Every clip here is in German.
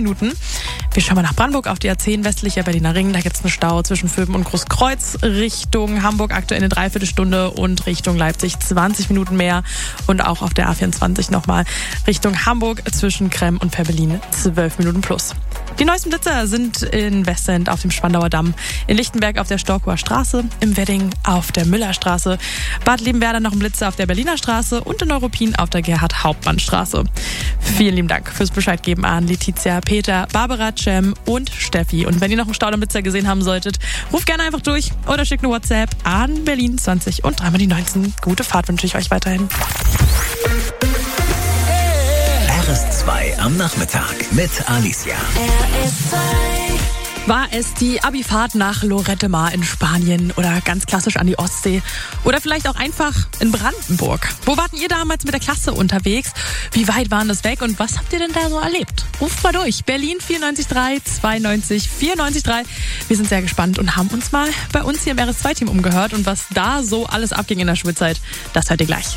Minuten. Wir schauen mal nach Brandenburg auf die A10 westlicher Berliner Ring. Da gibt es einen Stau zwischen Vöben und Großkreuz Richtung Hamburg aktuell eine Dreiviertelstunde und Richtung Leipzig 20 Minuten mehr. Und auch auf der A24 nochmal Richtung Hamburg zwischen Kremm und Ferbelin 12 Minuten plus. Die neuesten Blitzer sind in Westend auf dem Spandauer Damm, in Lichtenberg auf der Storkower Straße, im Wedding auf der Müllerstraße, Bad Liebenwerda noch ein Blitzer auf der Berliner Straße und in Neuruppin auf der Gerhard-Hauptmann-Straße. Vielen lieben Dank fürs Bescheid geben an Letizia, Peter, Barbara, Cem und Steffi. Und wenn ihr noch einen Staudamm-Blitzer gesehen haben solltet, ruft gerne einfach durch oder schickt eine WhatsApp an Berlin 20 und 3 mal die 19. Gute Fahrt wünsche ich euch weiterhin. RS2 am Nachmittag mit Alicia. War es die Abifahrt nach Lloret de Mar in Spanien oder ganz klassisch an die Ostsee oder vielleicht auch einfach in Brandenburg? Wo warten ihr damals mit der Klasse unterwegs? Wie weit waren das weg und was habt ihr denn da so erlebt? Ruft mal durch. Berlin 94.3, 92 94.3. Wir sind sehr gespannt und haben uns mal bei uns hier im RS2-Team umgehört und was da so alles abging in der Schulzeit, das hört ihr gleich.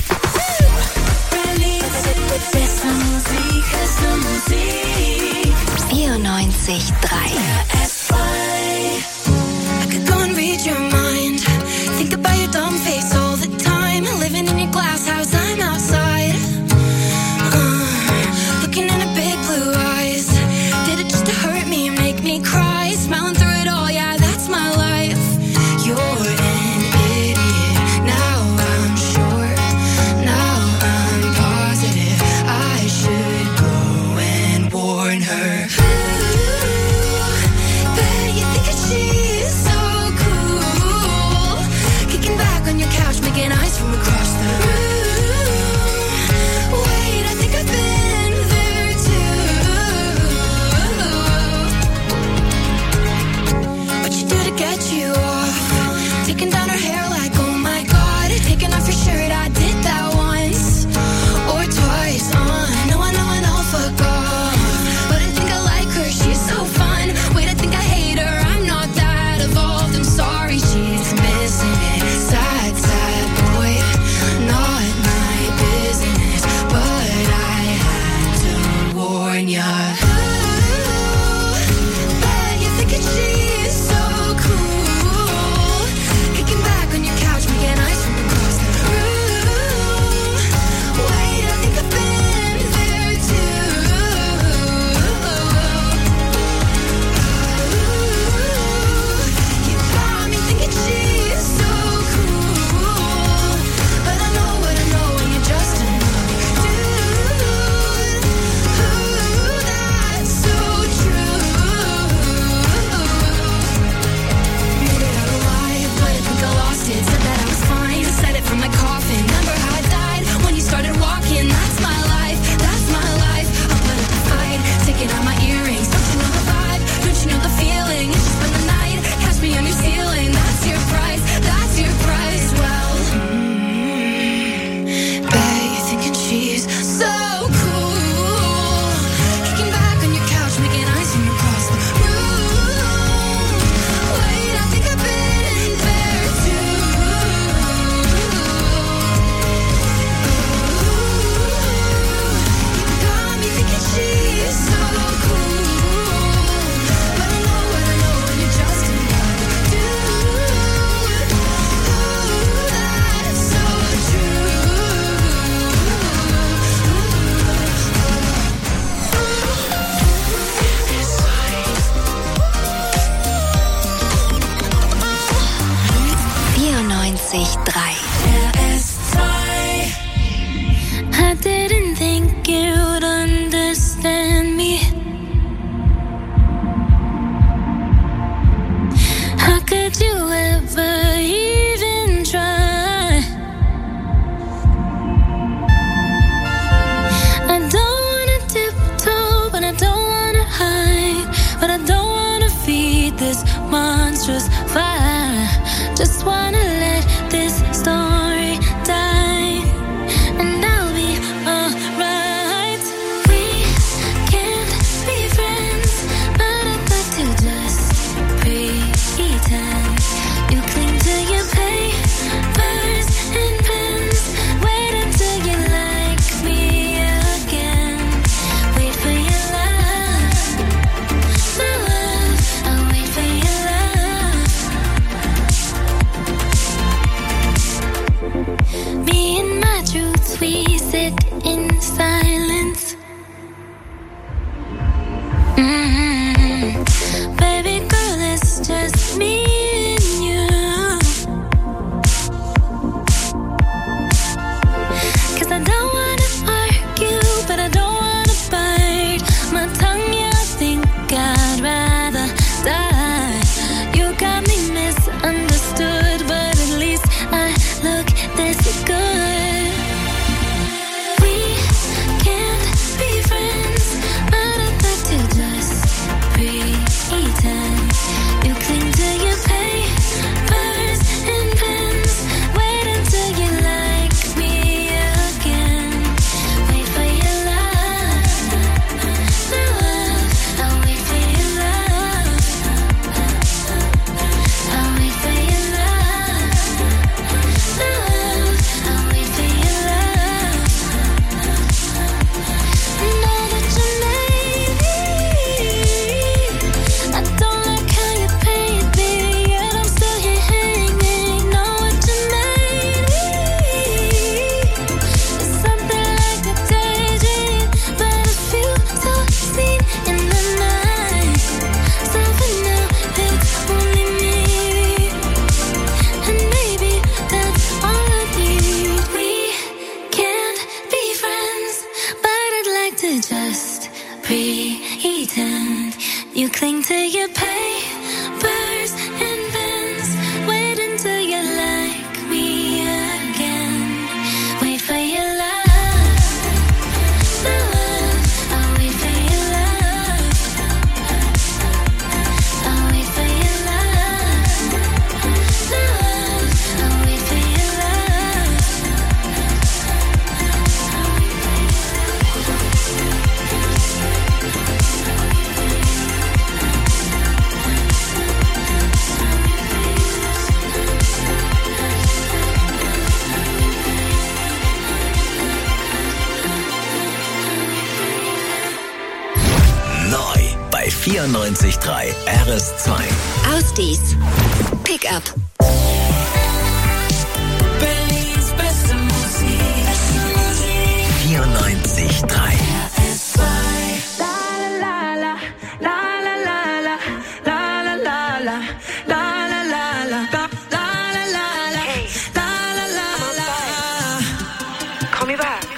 94.3 RS2. I didn't think you'd understand me. How could you ever even try? I don't wanna tiptoe, but I don't wanna hide, but I don't wanna feed this monstrous fire. Just wanna let this story die, and I'll be alright. We can't be friends, but I thought to just pretend. You cling to your papers and pens, wait until you like me again. Wait for your love You cling to your papers and pens. Wait until you like me again. Wait for your love. I'll wait for your love. I'll wait for your love. I'll wait for your love. 94.3 RS2. Ausdies. Pickup. Berlins beste Musik. 94.3 Call me back.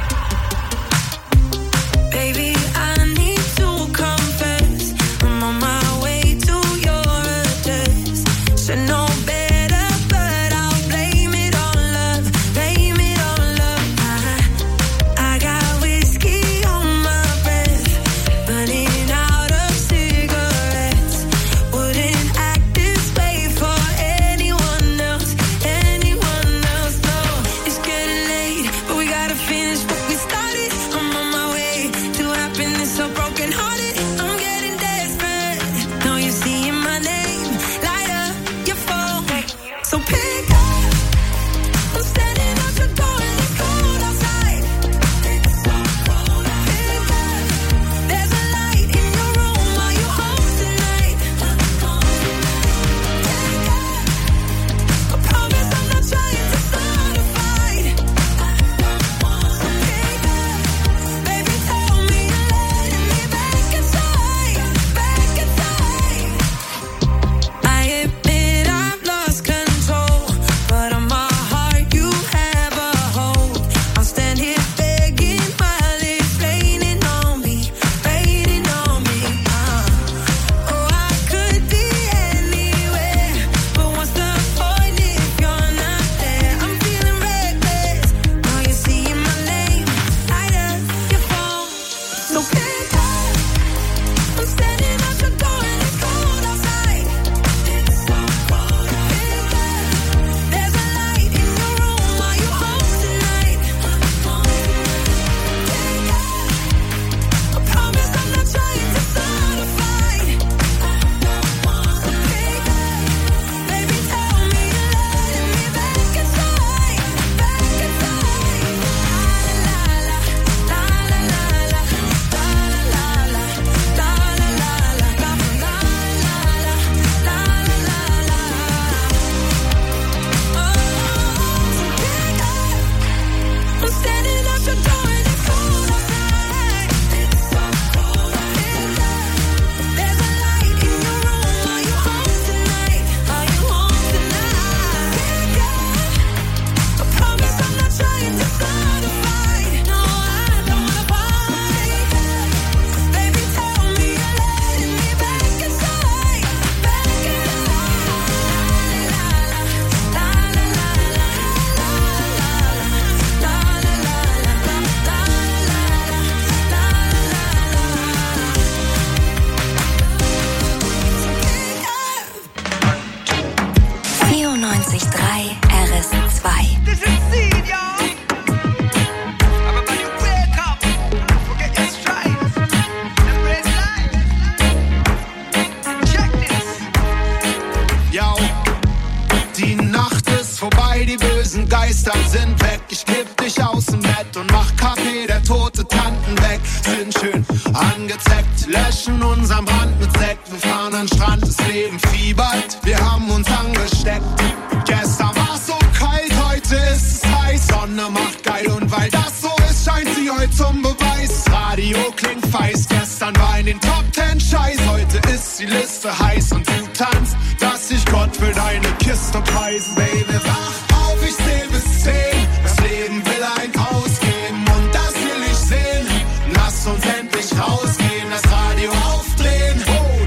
Geister sind weg. Ich kipp dich aus dem Bett und mach Kaffee, der tote Tanten weg. Sind schön angezeckt, löschen unseren Brand mit Sekt. Wir fahren an den Strand, das Leben fiebert, wir haben uns angesteckt. Gestern war's so kalt, heute ist es heiß. Sonne macht geil und weil das so ist, scheint sie heute zum Beweis. Radio klingt feist, gestern war in den Top 10 Scheiß. Heute ist die Liste heiß und du tanzt, dass sich Gott für deine Kiste preisen. Baby, wach auf, ich zähl bis 10. Das Leben will ein ausgeben und das will ich sehen. Lass uns endlich rausgehen, das Radio aufdrehen.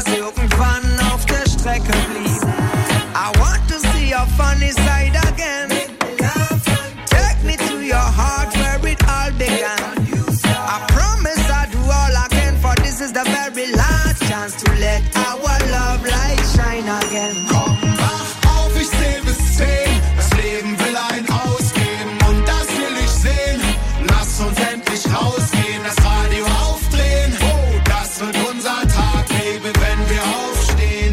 irgendwann auf der Strecke blieb. I want to see your funny side again. Take me to your heart where it all began. I promise I'll do all I can, for this is the very last chance to let our love light shine again. Komm, wach auf, ich zähl bis 10. Das Leben will ein ausgeben und das will ich sehen. Lass uns endlich rausgehen, das Radio aufdrehen. Oh, das wird unser Tag, Baby, wenn wir aufstehen.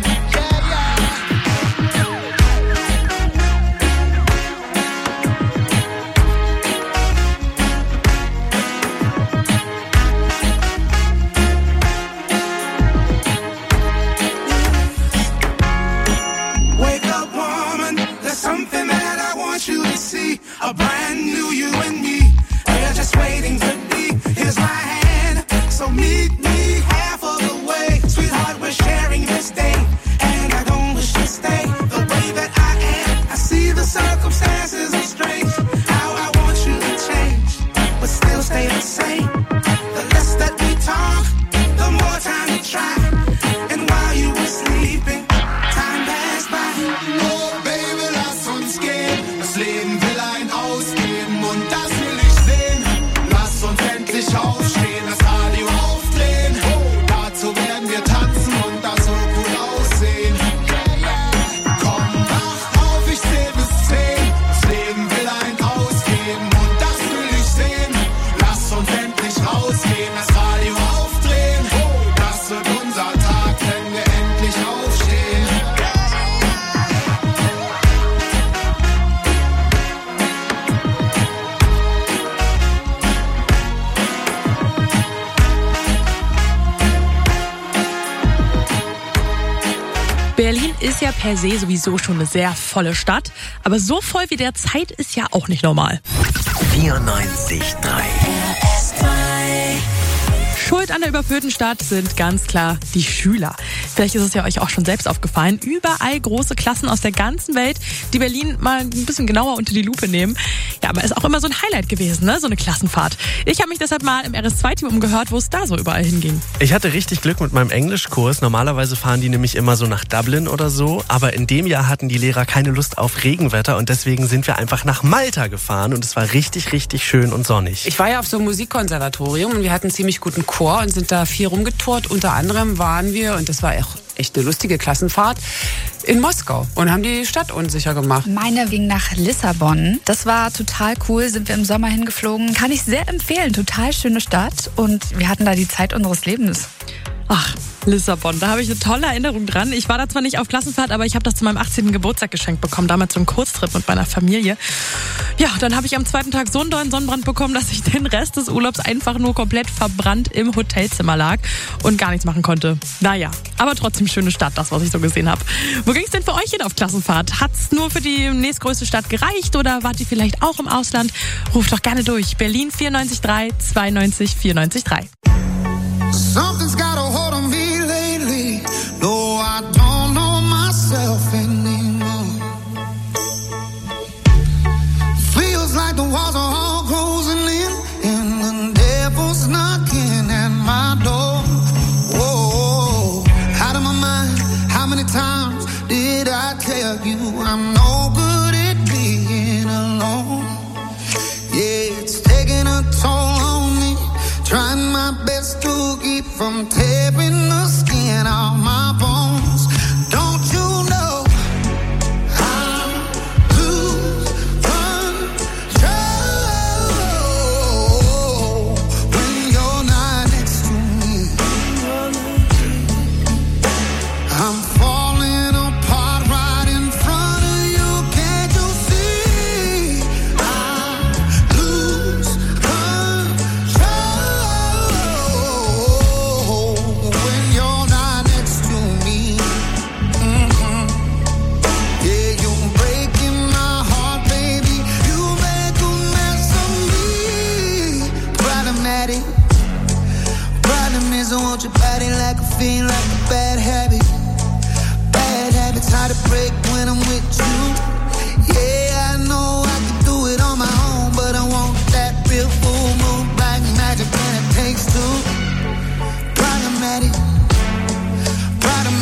A brand new you and me. We're just waiting to be. Here's my hand, so meet me half of the way. Sweetheart, we're sharing this day, and I don't wish to stay the way that I am. I see the circumstances are strange. How I want you to change, but still stay the same. The less that we talk, the more time we try. And while you were sleeping, time passed by. Oh, Baby, lass uns gehen. Das Leben will ein ausgeben und das will ich sehen. Lass uns endlich aufstehen, das Radio aufdrehen. Dazu werden wir tanzen und das so gut aussehen. Komm, wach auf, ich zähl bis 10. Das Leben will ein ausgeben und das will ich sehen. Lass uns endlich rausgehen, das Radio aufdrehen. Das wird unser Tag, wenn wir endlich aufstehen. Berlin ist ja per se sowieso schon eine sehr volle Stadt, aber so voll wie derzeit ist ja auch nicht normal. 94.3 Schuld an der überfüllten Stadt sind ganz klar die Schüler. Vielleicht ist es ja euch auch schon selbst aufgefallen. Überall große Klassen aus der ganzen Welt, die Berlin mal ein bisschen genauer unter die Lupe nehmen. Ja, aber ist auch immer so ein Highlight gewesen, ne? So eine Klassenfahrt. Ich habe mich deshalb mal im RS2-Team umgehört, wo es da so überall hinging. Ich hatte richtig Glück mit meinem Englischkurs. Normalerweise fahren die nämlich immer so nach Dublin oder so. Aber in dem Jahr hatten die Lehrer keine Lust auf Regenwetter und deswegen sind wir einfach nach Malta gefahren und es war richtig, richtig schön und sonnig. Ich war ja auf so einem Musikkonservatorium und wir hatten einen ziemlich guten Chor und sind da viel rumgetourt. Unter anderem waren wir, und das war echt eine lustige Klassenfahrt, in Moskau und haben die Stadt unsicher gemacht. Meine ging nach Lissabon. Das war total cool, sind wir im Sommer hingeflogen. Kann ich sehr empfehlen, total schöne Stadt und wir hatten da die Zeit unseres Lebens. Ach, Lissabon, da habe ich eine tolle Erinnerung dran. Ich war da zwar nicht auf Klassenfahrt, aber ich habe das zu meinem 18. Geburtstag geschenkt bekommen, damals so einen Kurztrip mit meiner Familie. Ja, dann habe ich am zweiten Tag so einen dollen Sonnenbrand bekommen, dass ich den Rest des Urlaubs einfach nur komplett verbrannt im Hotelzimmer lag und gar nichts machen konnte. Naja, aber trotzdem schöne Stadt, das, was ich so gesehen habe. Wo ging es denn für euch hin auf Klassenfahrt? Hat's nur für die nächstgrößte Stadt gereicht oder wart ihr vielleicht auch im Ausland? Ruft doch gerne durch. Berlin 94.3 92 94.3. Something's got a hold on me lately. No, I don't know myself anymore. Feels like the walls are all closing in and the devil's knocking at my door. Whoa, out of my mind. How many times did I tell you I'm no good at being alone? Yeah, it's taking a toll on me. Trying my best to keep from tearing the skin off my bones. Don't you know I lose control when you're not next to me? I'm falling apart right in front of you. Can't you see? I lose control when you're not next to me. Yeah, you're breaking my heart, baby. You make a mess of me. Problematic. Problem is I want your body like a fiend, like a bad habit. Bad habits hard to break when I'm with you. Yeah, I know I can do it on my own, but I want that real full moon, black magic, and it takes two. Problematic.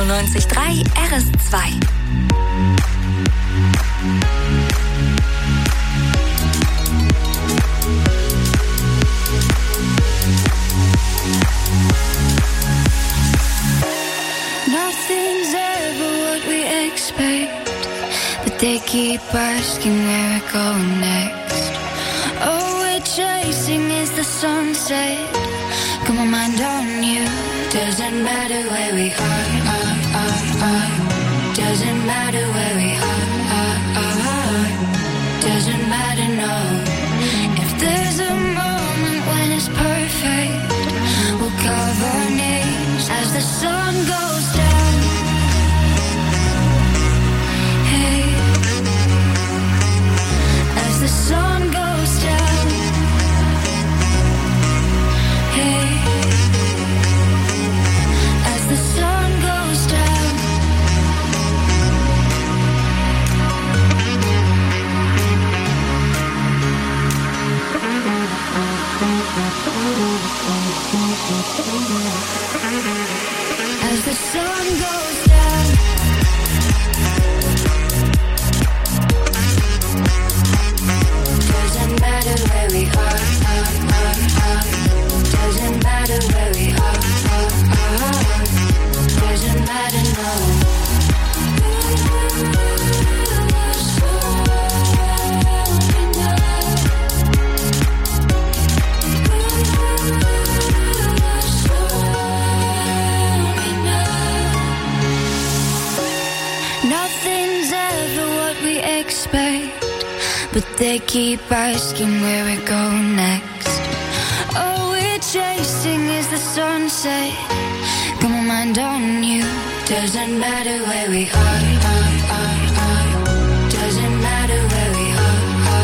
94.3 RS2. Nothing's ever what we expect, but they keep asking where we're going next. All we're chasing is the sunset. Got my mind on you. Doesn't matter where we are. Doesn't matter where we are. Doesn't matter, no. If there's a moment when it's perfect, we'll carve our names as the sun goes down. Hey, as the sun goes down. Hey, as the sun goes down. As the sun goes down. Doesn't matter where we are. Doesn't matter where we are. Doesn't matter, no. Nothing's ever what we expect, but they keep asking where we're going next. All we're chasing is the sunset. Got my mind on you. Doesn't matter where we are. Doesn't matter where we are.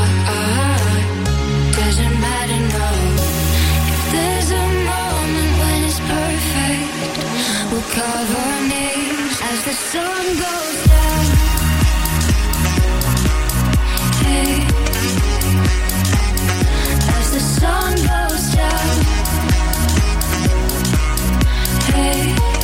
Doesn't matter, no. If there's a moment when it's perfect, we'll carve our names as the sun goes down. Hey, as the sun goes down. Hey,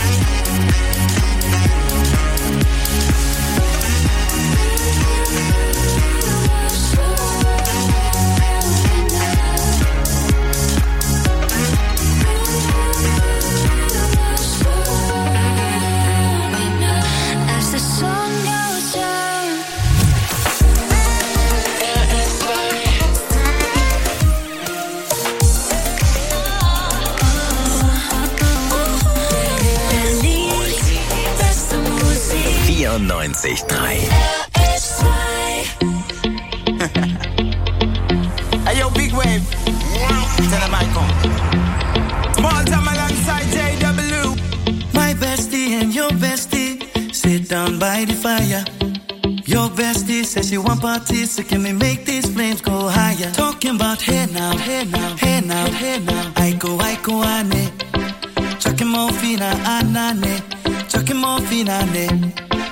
as the sun goes down. Beste Musik. 94.3. Hey yo, big wave. Tell them I come. Small time alongside JW. My bestie and your bestie sit down by the fire. Your bestie says she want parties, so can we make these flames go higher? Talking about hey now, hey now, hey now, hey now. I go ane. Chucking more fina anane. Chucking more fina ane.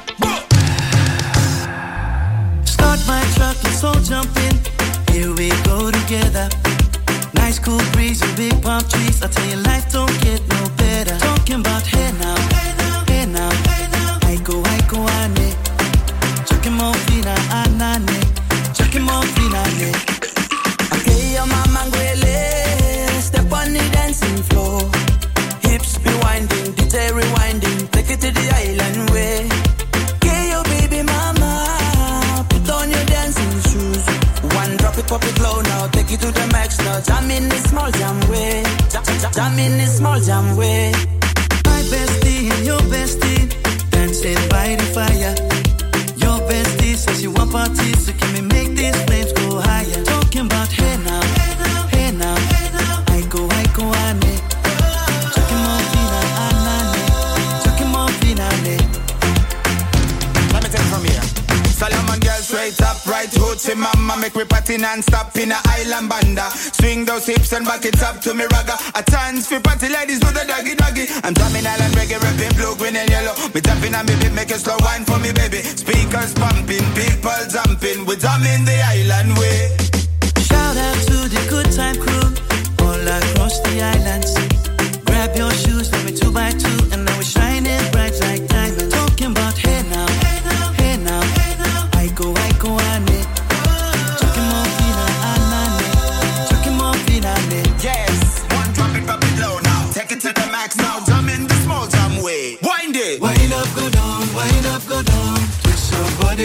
Start my truck, let's all jump in. Here we go together. Nice cool breeze and big palm trees. I tell you, life don't get no better. Talking about hey now, hey now, hey now, hey now. I go ane. Chucking more fina anane. Chucking more fina ane. Okay, your mama ngwele. Step on the dancing floor. Hips be winding, DJ rewinding. Take it to the island way. Okay, your baby mama. Put on your dancing shoes. One drop it, pop it low now. Take it to the max now. Jam in the small jam way. Jam in the small jam way. My bestie and your bestie dancing by the fire. Your bestie says you want parties, so can we make these flames go higher? Talking about hey now, hey now, hey now, hey now. I go ane. Chucking more fina anane. Chucking more fina ane. Let me take it from here. Solomon girl straight up, right hoochie mama. Make me party non-stop in a island banda. Swing those hips and back it up to me ragga. A chance for party ladies do the doggy doggy. I'm drumming island reggae, rapping blue, green and yellow. Me tapping on me beat, make a slow wine for me baby. Speakers pumping, people jumping. We drumming the island way. Shout out to the good time crew all across the islands. Grab your shoes, let me 2x2, and now we're shining bright like diamonds.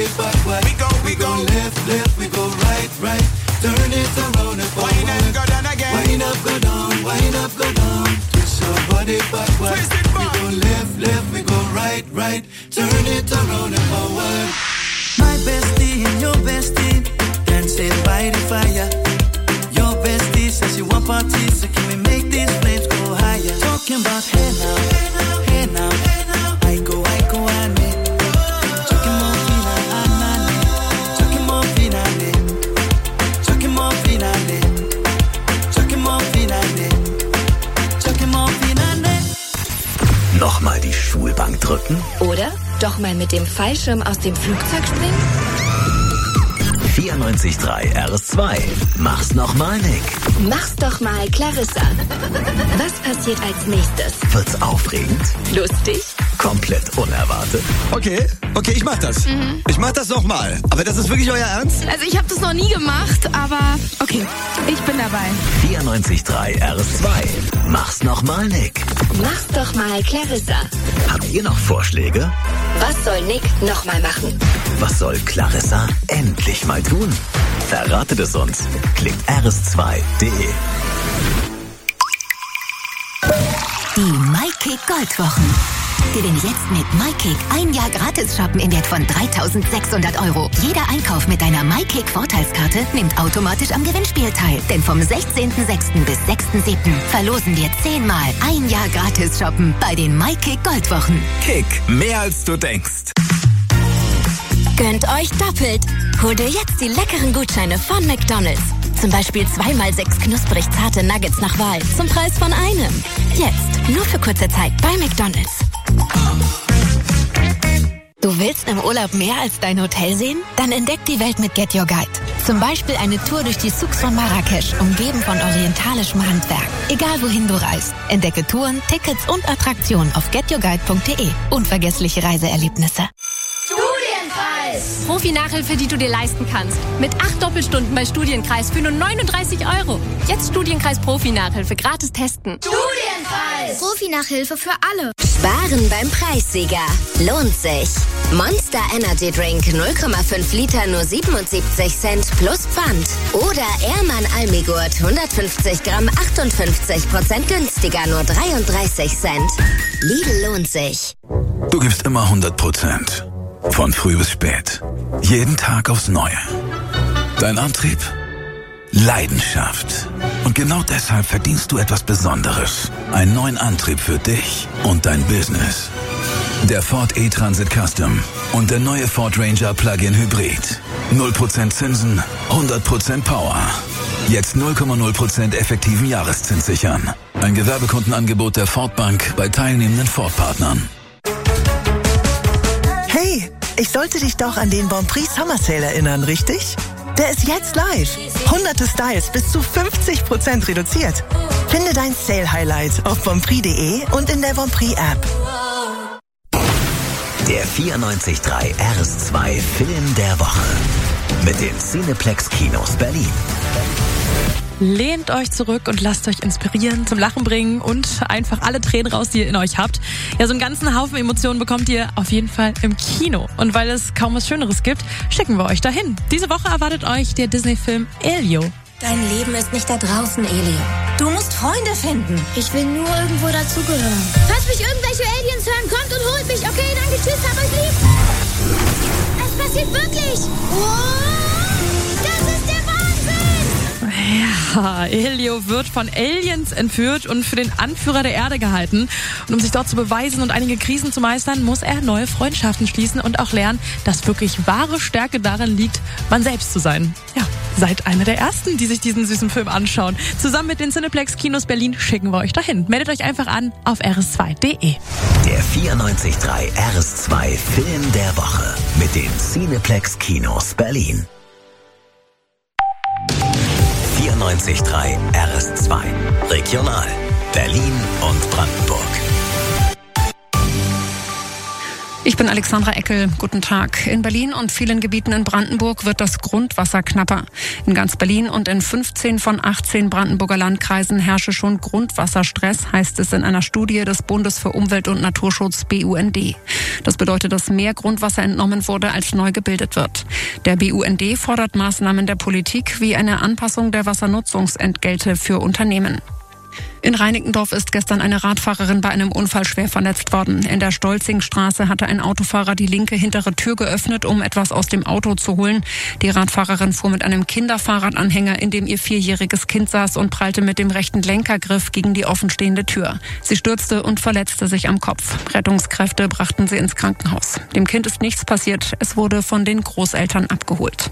backward. We go left, left, we go right, right. Turn it around and forward. Wind up, go down again. Wind up, go down, wind up, go down. Twist your body backward. Twist it back. We go left, left, we go right, right. Turn it around and forward. My bestie and your bestie dancing by the fire. Your bestie says she want parties, so can we make these flames go higher? Talking about hey now, hey now, hey now, hey now. I go, I need. Talking more finale, talking more finale, talking more finale, talking more finale, talking more finale. Nochmal die Schulbank drücken? Oder doch mal mit dem Fallschirm aus dem Flugzeug springen? 94.3 RS2. Mach's nochmal, Nick. Mach's doch mal, Clarissa. Was passiert als nächstes? Wird's aufregend? Lustig? Komplett unerwartet? Okay, ich mach das. Ich mach das nochmal. Aber das ist wirklich euer Ernst? Also ich habe das noch nie gemacht, aber okay, ich bin dabei. 94.3 RS2. Mach's nochmal, Nick. Mach's doch mal, Clarissa. Habt ihr noch Vorschläge? Was soll Nick nochmal machen? Was soll Clarissa endlich mal tun? Verratet es uns. Klickt rs2.de. Die MyKick Goldwochen. Gewinne jetzt mit MyKick ein Jahr gratis shoppen in Wert von 3.600 €. Jeder Einkauf mit deiner MyKick Vorteilskarte nimmt automatisch am Gewinnspiel teil. Denn vom 16.06. bis 6.07. verlosen wir 10-mal ein Jahr gratis shoppen bei den MyKick Goldwochen. Kick, mehr als du denkst. Gönnt euch doppelt. Hol dir jetzt die leckeren Gutscheine von McDonald's. Zum Beispiel 2x6 knusprig zarte Nuggets nach Wahl zum Preis von einem. Jetzt, nur für kurze Zeit bei McDonald's. Du willst im Urlaub mehr als dein Hotel sehen? Dann entdeck die Welt mit Get Your Guide. Zum Beispiel eine Tour durch die Souks von Marrakesch, umgeben von orientalischem Handwerk. Egal wohin du reist, entdecke Touren, Tickets und Attraktionen auf getyourguide.de. Unvergessliche Reiseerlebnisse. Studienkreis! Profi-Nachhilfe, die du dir leisten kannst. Mit 8 Doppelstunden bei Studienkreis für nur 39 €. Jetzt Studienkreis Profi-Nachhilfe gratis testen. Studienkreis! Profi-Nachhilfe für alle. Sparen beim Preissieger. Lohnt sich. Monster Energy Drink 0,5 Liter nur 77 Cent plus Pfand. Oder Ehrmann Almigurt 150 Gramm 58% günstiger nur 33 Cent. Lidl lohnt sich. Du gibst immer 100%. Von früh bis spät. Jeden Tag aufs Neue. Dein Antrieb? Leidenschaft. Und genau deshalb verdienst du etwas Besonderes. Einen neuen Antrieb für dich und dein Business. Der Ford E-Transit Custom und der neue Ford Ranger Plug-in Hybrid. 0% Zinsen, 100% Power. Jetzt 0,0% effektiven Jahreszins sichern. Ein Gewerbekundenangebot der Ford Bank bei teilnehmenden Ford-Partnern. Hey, ich sollte dich doch an den Bonprix Summer Sale erinnern, richtig? Der ist jetzt live. Hunderte Styles bis zu 50% reduziert. Finde dein Sale-Highlight auf bonprix.de und in der Bonprix-App. Der 94.3 RS2 Film der Woche. Mit den Cineplex Kinos Berlin. Lehnt euch zurück und lasst euch inspirieren, zum Lachen bringen und einfach alle Tränen raus, die ihr in euch habt. Ja, so einen ganzen Haufen Emotionen bekommt ihr auf jeden Fall im Kino. Und weil es kaum was Schöneres gibt, schicken wir euch dahin. Diese Woche erwartet euch der Disney-Film Elio. Dein Leben ist nicht da draußen, Elio. Du musst Freunde finden. Ich will nur irgendwo dazugehören. Falls mich irgendwelche Aliens hören, kommt und holt mich. Okay, danke, tschüss, hab euch lieb. Es passiert wirklich. Wow, das ist der Wahnsinn. Ja, Elio wird von Aliens entführt und für den Anführer der Erde gehalten. Und um sich dort zu beweisen und einige Krisen zu meistern, muss er neue Freundschaften schließen und auch lernen, dass wirklich wahre Stärke darin liegt, man selbst zu sein. Ja, seid einer der Ersten, die sich diesen süßen Film anschauen. Zusammen mit den Cineplex Kinos Berlin schicken wir euch dahin. Meldet euch einfach an auf rs2.de. Der 94.3 RS2 Film der Woche mit den Cineplex Kinos Berlin. 94.3 RS2 Regional Berlin und Brandenburg. Ich bin Alexandra Eckel. Guten Tag. In Berlin und vielen Gebieten in Brandenburg wird das Grundwasser knapper. In ganz Berlin und in 15 von 18 Brandenburger Landkreisen herrsche schon Grundwasserstress, heißt es in einer Studie des Bundes für Umwelt und Naturschutz BUND. Das bedeutet, dass mehr Grundwasser entnommen wurde, als neu gebildet wird. Der BUND fordert Maßnahmen der Politik wie eine Anpassung der Wassernutzungsentgelte für Unternehmen. In Reinickendorf ist gestern eine Radfahrerin bei einem Unfall schwer verletzt worden. In der Stolzingstraße hatte ein Autofahrer die linke hintere Tür geöffnet, um etwas aus dem Auto zu holen. Die Radfahrerin fuhr mit einem Kinderfahrradanhänger, in dem ihr 4-jähriges Kind saß, und prallte mit dem rechten Lenkergriff gegen die offenstehende Tür. Sie stürzte und verletzte sich am Kopf. Rettungskräfte brachten sie ins Krankenhaus. Dem Kind ist nichts passiert. Es wurde von den Großeltern abgeholt.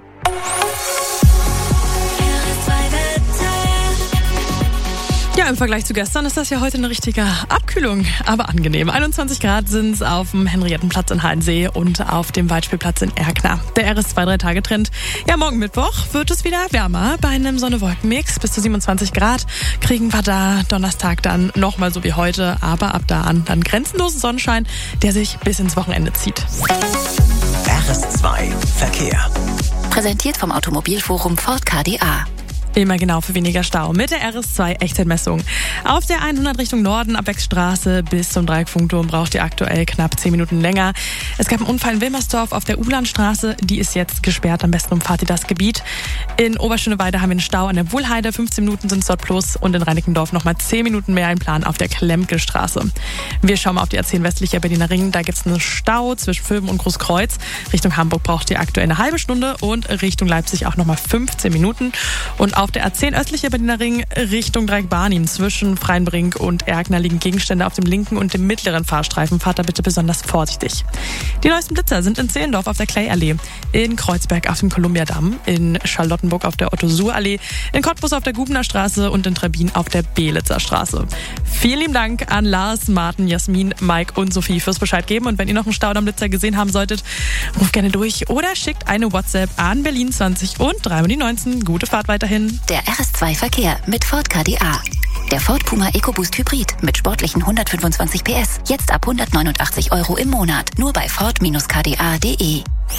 Ja, im Vergleich zu gestern ist das ja heute eine richtige Abkühlung, aber angenehm. 21 Grad sind es auf dem Henriettenplatz in Halensee und auf dem Waldspielplatz in Erkner. Der RS2-3-Tage-Trend. Ja, morgen Mittwoch wird es wieder wärmer. Bei einem Sonne-Wolken-Mix bis zu 27 Grad kriegen wir da Donnerstag dann nochmal so wie heute, aber ab da an dann grenzenlosen Sonnenschein, der sich bis ins Wochenende zieht. RS2 Verkehr. Präsentiert vom Automobilforum Ford KDA. Immer genau für weniger Stau mit der RS2 Echtzeitmessung. Auf der 100 Richtung Norden ab Beckstraße bis zum Dreieckfunkturm braucht ihr aktuell knapp 10 Minuten länger. Es gab einen Unfall in Wilmersdorf auf der Ulandstraße. Die ist jetzt gesperrt. Am besten umfahrt ihr das Gebiet. In Oberschöneweide haben wir einen Stau an der Wuhlheide. 15 Minuten sind es dort plus. Und in Reinickendorf nochmal 10 Minuten mehr im Plan auf der Klemke-Straße. Wir schauen mal auf die A10 westlicher Berliner Ring. Da gibt es einen Stau zwischen Vöben und Großkreuz. Richtung Hamburg braucht ihr aktuell eine halbe Stunde und Richtung Leipzig auch nochmal 15 Minuten. Und auf der A10 östlicher Berliner Ring Richtung Dreieck-Barnim zwischen Freienbrink und Erkner liegen Gegenstände auf dem linken und dem mittleren Fahrstreifen. Fahrt da bitte besonders vorsichtig. Die neuesten Blitzer sind in Zehlendorf auf der Clay-Allee, in Kreuzberg auf dem Kolumbiadamm, in Charlottenburg auf der Otto-Suhr-Allee, in Cottbus auf der Gubner Straße und in Trebin auf der Belitzer Straße. Vielen lieben Dank an Lars, Martin, Jasmin, Mike und Sophie fürs Bescheid geben. Und wenn ihr noch einen Staudamm-Blitzer gesehen haben solltet, ruft gerne durch oder schickt eine WhatsApp an Berlin 20 und 3x19. Gute Fahrt weiterhin. Der RS2 Verkehr mit Ford KDA. Der Ford Puma EcoBoost Hybrid mit sportlichen 125 PS. Jetzt ab 189 € im Monat. Nur bei ford-kda.de.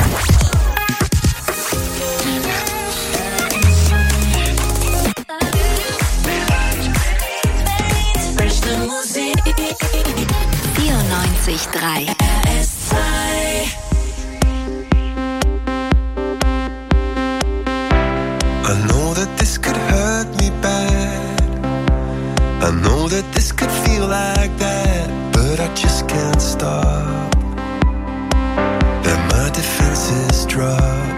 Musik 94.3 RS2. I know that this could hurt me bad. I know that this could feel like that, but I just can't stop. Let my defenses drop.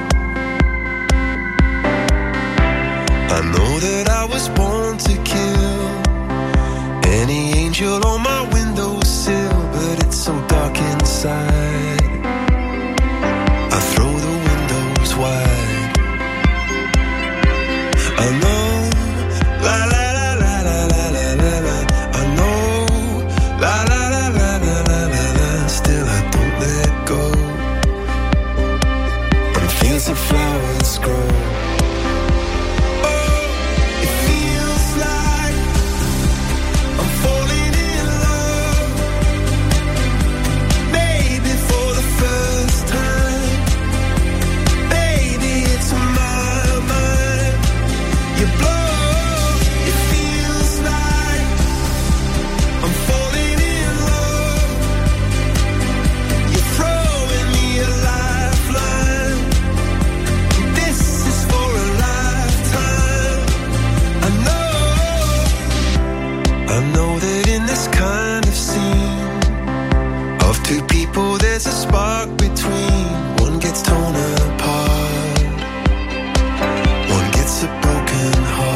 I know that I was born to kill any angel on my windowsill, but it's so dark inside. I throw the windows wide. I know, la la la la la la la la la. I know, la la la la la la la la. Still I don't let go. And fields of flowers grow. Oh, it feels like I'm falling in love. Maybe for the first time. Baby, it's my mind. You blow, it feels like I'm falling in love. You're throwing me a lifeline. This is for a lifetime. I know that in this kind of scene of two people there's a spark between. One gets torn apart, one gets a broken heart.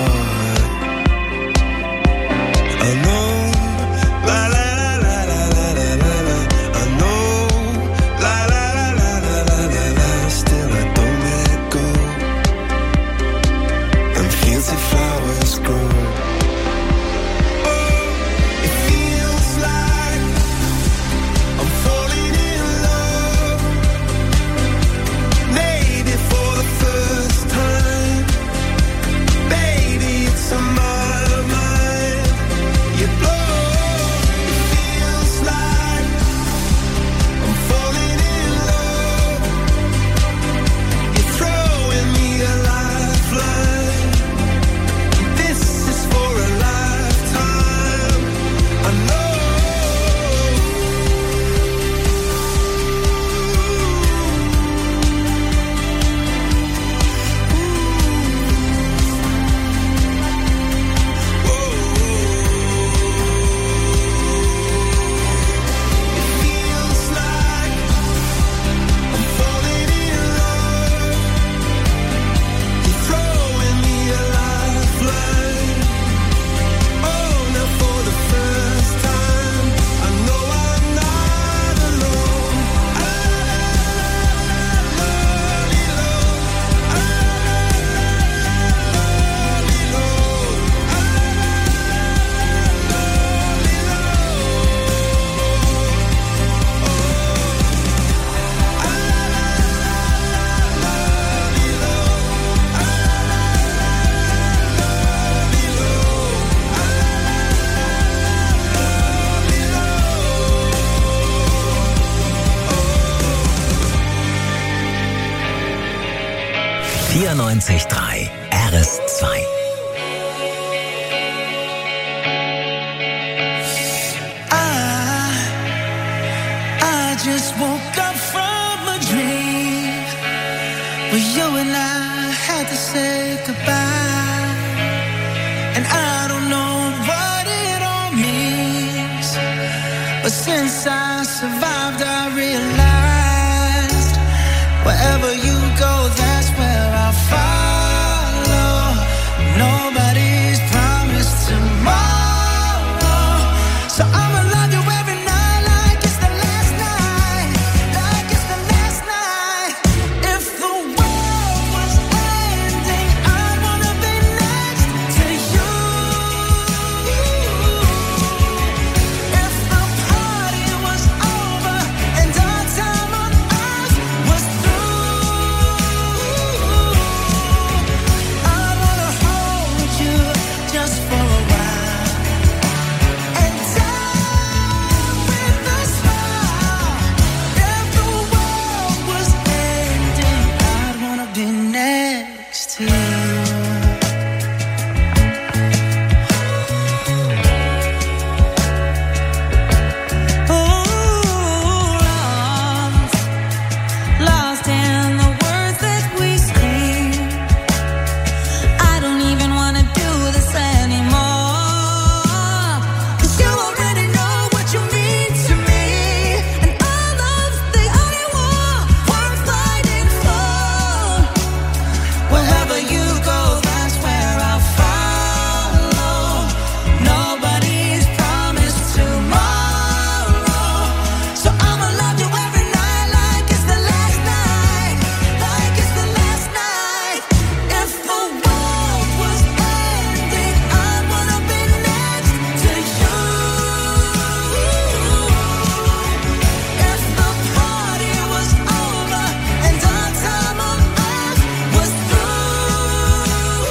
94.3 RS2. I just woke up from a dream where you and I had to say goodbye, and I don't know what it all means, but since I survived I realized wherever you go, that's where I'll follow. Nobody's promised tomorrow, so I'ma love you every night like it's the last night, like it's the last night. If the world was ending, I'd wanna be next to you. If the party was over and our time on earth was through, I'd wanna hold you just for a while and die with a smile. If the world was ending, I'd wanna be next to you. Lost in the words that we speak. I don't even wanna do this anymore, 'cause you already know what you mean to me, and our love's the only war worth fighting for. Wherever you go, that's where I'll follow. Nobody's promised tomorrow, so I'ma love you every night like it's the last night, like it's the last night. If the world was ending, I'd wanna be next to you. If the party was over and our time on earth was through,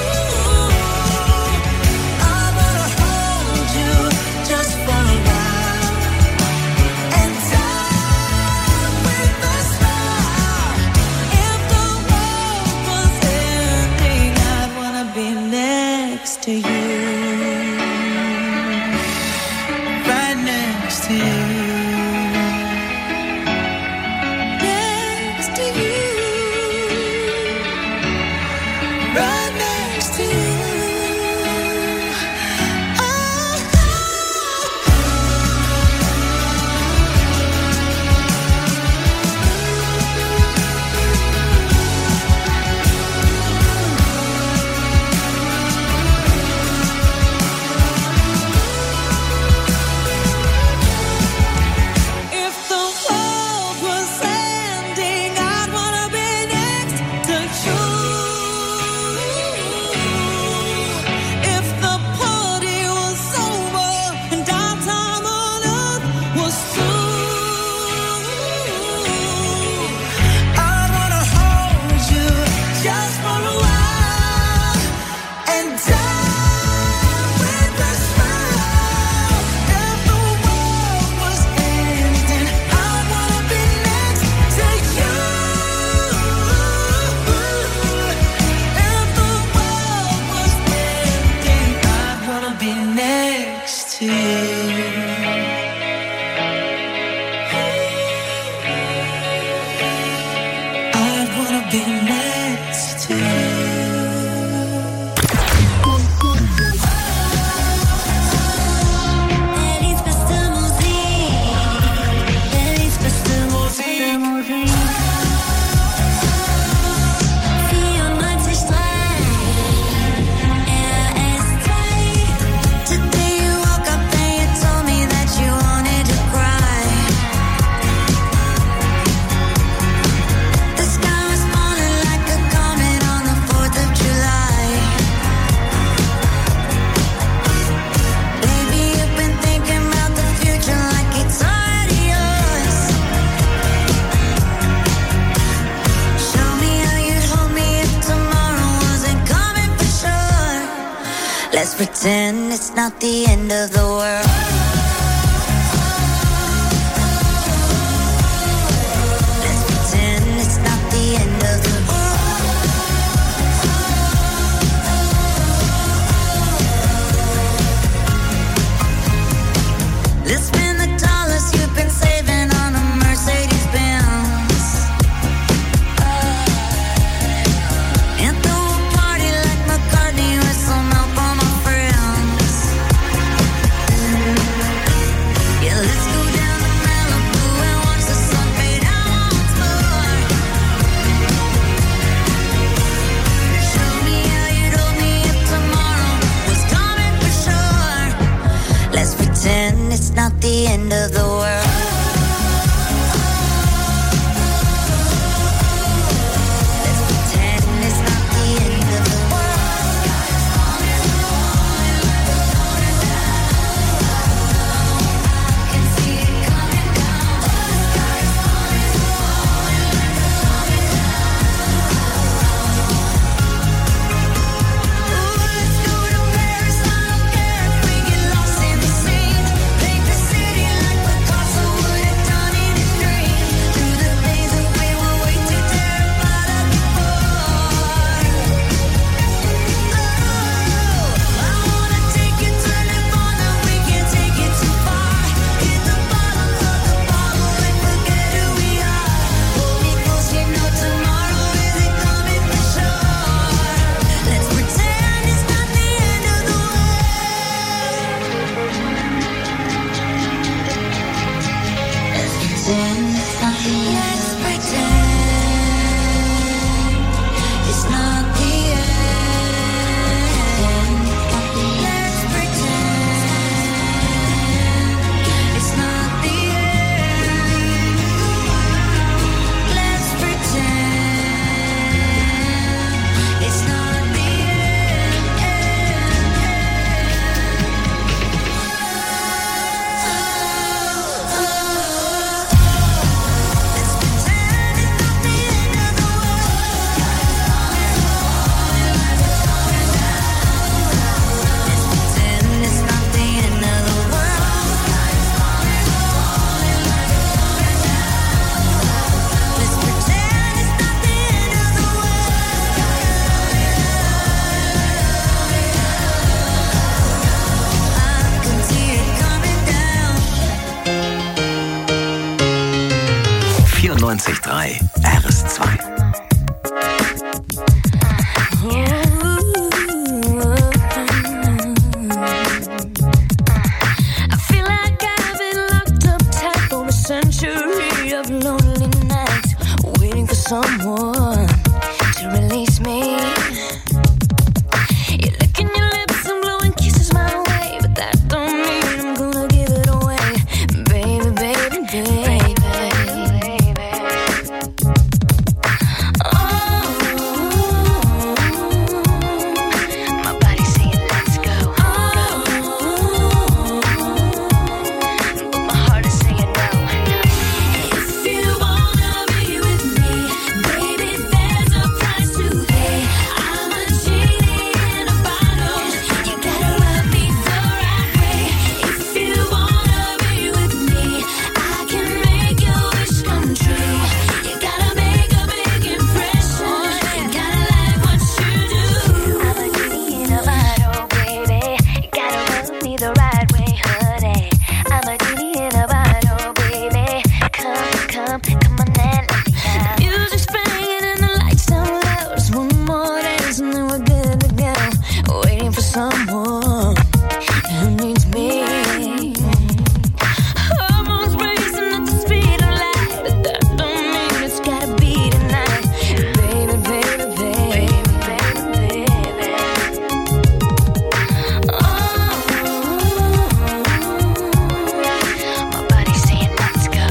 I'd wanna hold you just for a while and die with a smile. If the world was ending, I'd wanna be next to you, right next to you, next to you, right next to you. If the world was ending, I'd wanna be next to you. If the party was over and our time on earth was through, I'd wanna hold you just for a while and die with a smile. If the world was ending, I'd wanna be next to you. If the world was ending, I'd wanna be next to you. I'd wanna be next to you. Elis beste Musik, Elis beste Musik. 94.3 RS2. Today you woke up and you told me that you wanted to cry. The sky was falling like a comet on the 4th of July. Baby, you've been thinking about the future like it's already yours. Show me how you'd hold me if tomorrow wasn't coming for sure. Let's pretend it's not the end of the world. Let's pretend it's not the end of the world. the end of the world. Let's pretend it's not the end of the world. I can see it coming down. RS2. I feel like I've been locked up tight for a century of lonely nights, waiting for someone to release me. You're licking your lips and blowing kisses my way, but that don't mean I'm gonna give it away, baby, baby, baby. Someone who needs me. Hormones racing at the speed of light, but that don't mean it's gotta be tonight, baby, baby, baby, baby, baby. Oh, my body's saying let's go.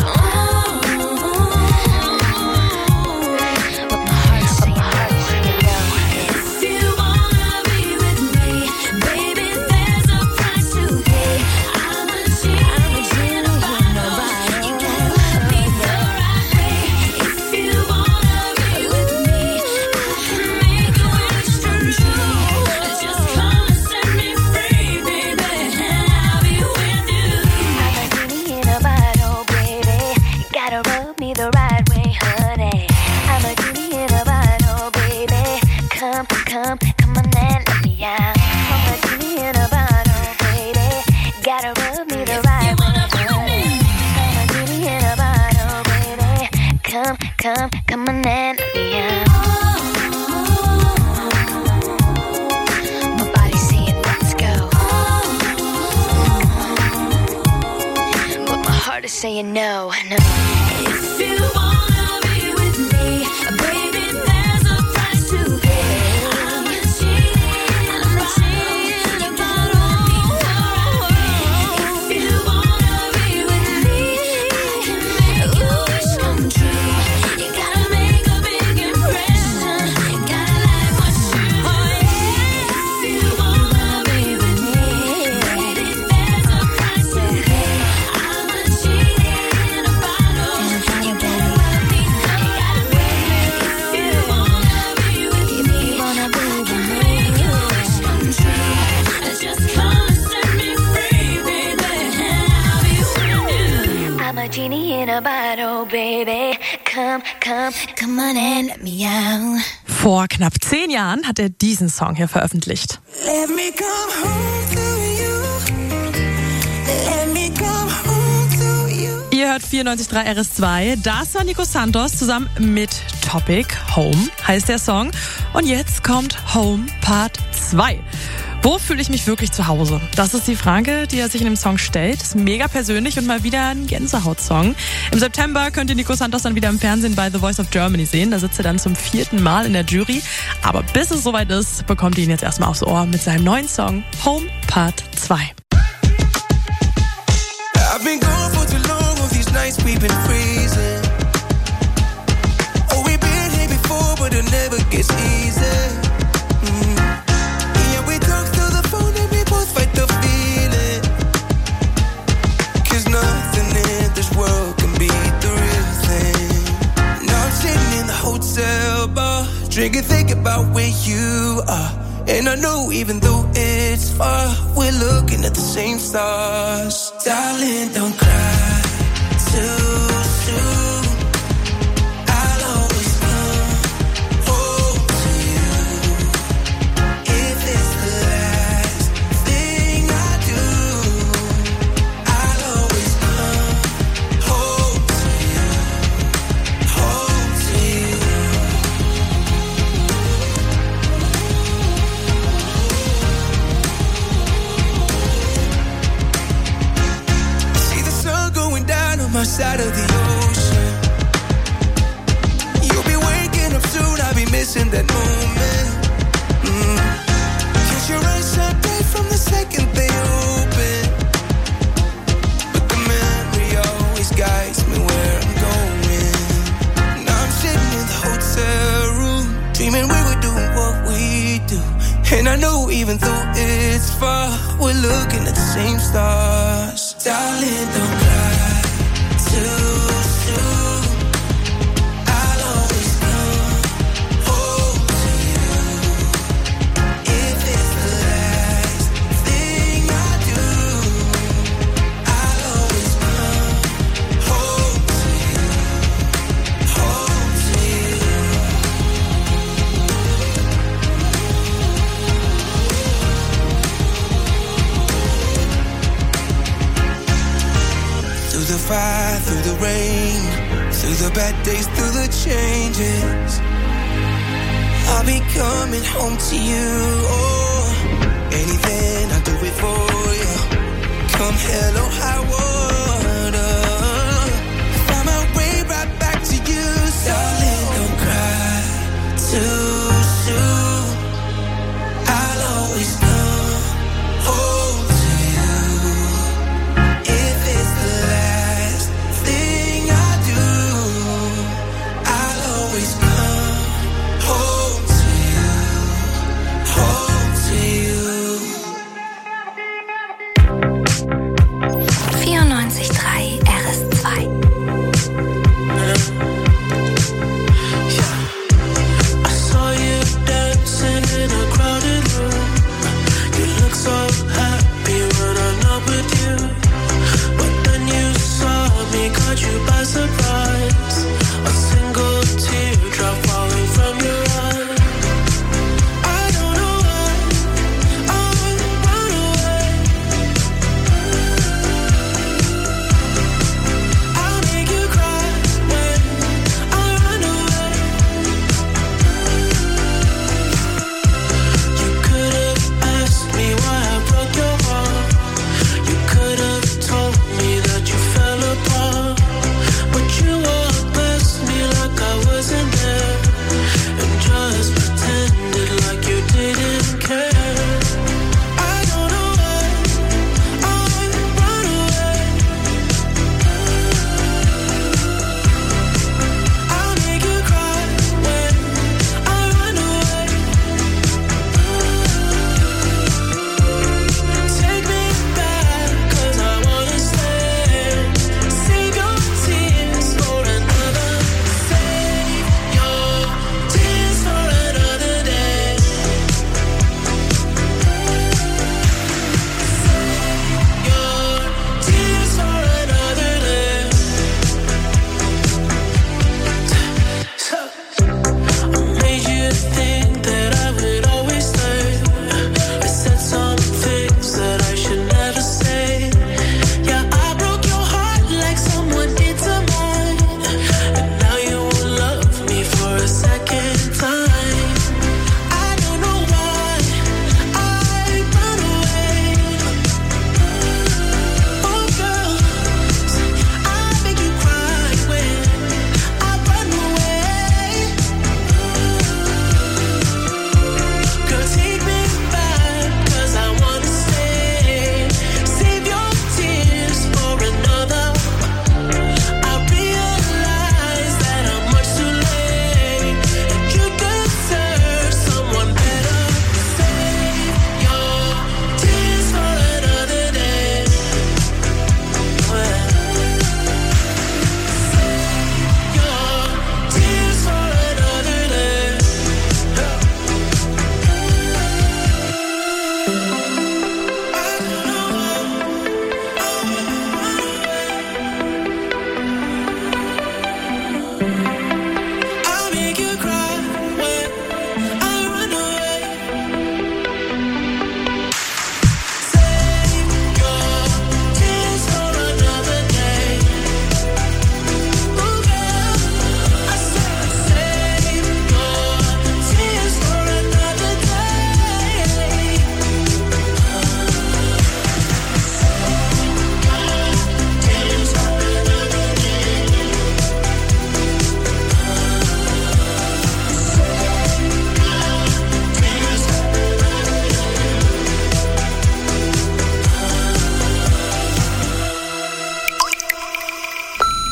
But my heart's saying no. If you wanna be with me, baby, there's a price to pay. I'm a genie in a bottle. You gotta love me the right way. If you wanna be with me, I can make your wish come true. Just come and set me free, baby, and I'll be with you. I'm a genie in a bottle, baby. You gotta rub me the right way, honey. I'm a genie in a bottle, baby. Come, come, come on and let me out. I'm a genie in a bottle, baby. Gotta rub me the right way, honey. I'm a genie in a bottle, baby. Come, come, come on and let me out. My body's saying let's go, but my heart is saying no, no. If you wanna be with me, baby, there's a price to pay. I'm a genie in a bottle. If you wanna be genie in a bottle, baby. Come on and let me out. Vor knapp 10 Jahren hat er diesen Song hier veröffentlicht. Let me come home to you. Let me come home to you. Ihr hört 94.3 RS2. Das war Nico Santos zusammen mit Topic. Home heißt der Song. Und jetzt kommt Home Part 2. Wo fühle ich mich wirklich zu Hause? Das ist die Frage, die er sich in dem Song stellt. Ist mega persönlich und mal wieder ein Gänsehaut-Song. Im September könnt ihr Nico Santos dann wieder im Fernsehen bei The Voice of Germany sehen. Da sitzt er dann zum 4. Mal in der Jury. Aber bis es soweit ist, bekommt ihr ihn jetzt erstmal aufs Ohr mit seinem neuen Song Home Part 2. I've been gone for too long, all these nights we've been freezing. Oh, we've been here before, but it never gets easy. Yeah, we talk through the phone and we both fight the feeling. 'Cause nothing in this world can beat the real thing. Now I'm sitting in the hotel bar, drinking, thinking about where you are. And I know even though it's far, we're looking at the same stars. Darling, don't cry too soon. I'll always come home to you. If it's the last thing I do, I'll always come home to you. Home to you. My side of the ocean. You'll be waking up soon, I'll be missing that moment. 'Cause your eyes shine bright from the second they open. But the memory always guides me where I'm going. Now I'm sitting in the hotel room, dreaming we were doing what we do. And I know even though it's far, we're looking at the same stars. Darling, don't cry too soon. I'll always come home to you. If it's the last thing I do, I'll always come home to you. Home to you. Through the fire, through the rain, through the bad days, through the changes, I'll be coming home to you. Oh, anything I'll do it for you. Come hell or high water, find my way right back to you. Darling, don't cry too soon. I'll always come home to you. If it's the last thing I do, I'll always come home to you. Home to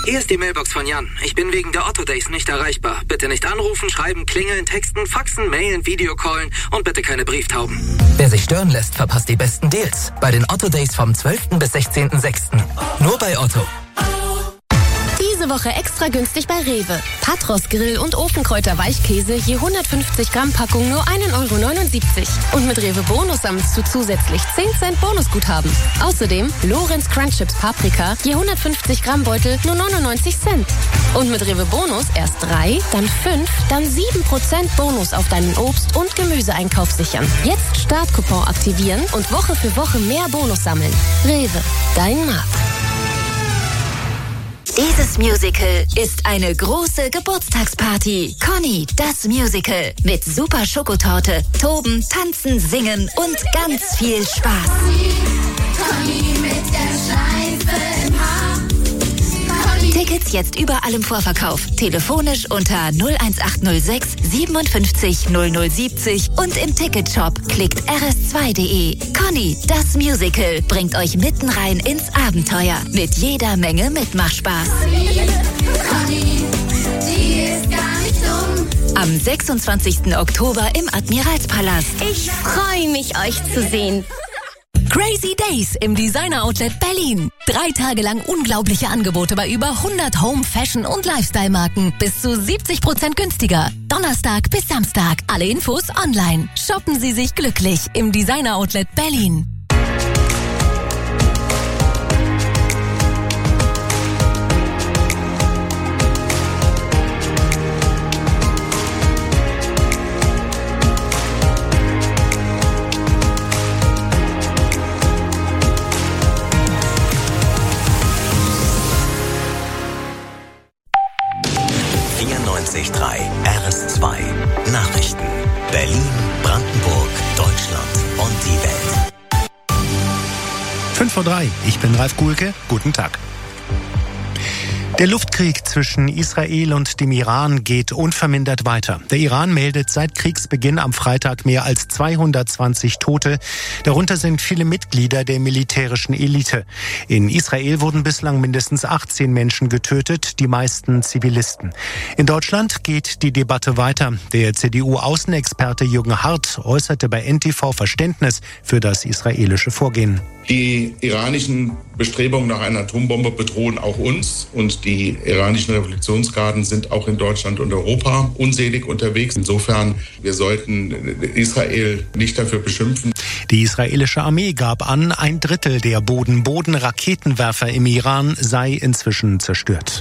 Hier ist die Mailbox von Jan. Ich bin wegen der Otto Days nicht erreichbar. Bitte nicht anrufen, schreiben, klingeln, texten, faxen, mailen, Videocallen und bitte keine Brieftauben. Wer sich stören lässt, verpasst die besten Deals. Bei den Otto Days vom 12. bis 16.06. Nur bei Otto. Diese Woche extra günstig bei Rewe. Patros Grill- und Ofenkräuter Weichkäse je 150 Gramm Packung nur 1,79 €. Und mit Rewe Bonus sammelst du zusätzlich 10 Cent Bonusguthaben. Außerdem Lorenz Crunch Chips Paprika je 150 Gramm Beutel nur 99 Cent. Und mit Rewe Bonus erst 3, dann 5, dann 7% Bonus auf deinen Obst- und Gemüseeinkauf sichern. Jetzt Startcoupon aktivieren und Woche für Woche mehr Bonus sammeln. Rewe, dein Markt. Dieses Musical ist eine große Geburtstagsparty. Conny, das Musical. Mit super Schokotorte, Toben, Tanzen, Singen und ganz viel Spaß. Conny mit der Schleife im Haar. Tickets jetzt überall im Vorverkauf. Telefonisch unter 01806 57 0070 und im Ticketshop. Klickt rs2.de. Conny, das Musical, bringt euch mitten rein ins Abenteuer. Mit jeder Menge Mitmachspaß. Conny, die ist gar nicht dumm. Am 26. Oktober im Admiralspalast. Ich freue mich, euch zu sehen. Crazy Days im Designer Outlet Berlin. 3 Tage lang unglaubliche Angebote bei über 100 Home, Fashion und Lifestyle-Marken. Bis zu 70% günstiger. Donnerstag bis Samstag. Alle Infos online. Shoppen Sie sich glücklich im Designer Outlet Berlin. RS2 Nachrichten. Berlin, Brandenburg, Deutschland und die Welt. 5:03 Uhr, ich bin Ralf Kuhlke. Guten Tag. Der Luftkrieg zwischen Israel und dem Iran geht unvermindert weiter. Der Iran meldet seit Kriegsbeginn am Freitag mehr als 220 Tote. Darunter sind viele Mitglieder der militärischen Elite. In Israel wurden bislang mindestens 18 Menschen getötet, die meisten Zivilisten. In Deutschland geht die Debatte weiter. Der CDU-Außenexperte Jürgen Hart äußerte bei NTV Verständnis für das israelische Vorgehen. Die iranischen Bestrebungen nach einer Atombombe bedrohen auch uns und die iranischen Revolutionsgarden sind auch in Deutschland und Europa unselig unterwegs. Insofern, wir sollten Israel nicht dafür beschimpfen. Die israelische Armee gab an, 1/3 der Boden-Raketenwerfer im Iran sei inzwischen zerstört.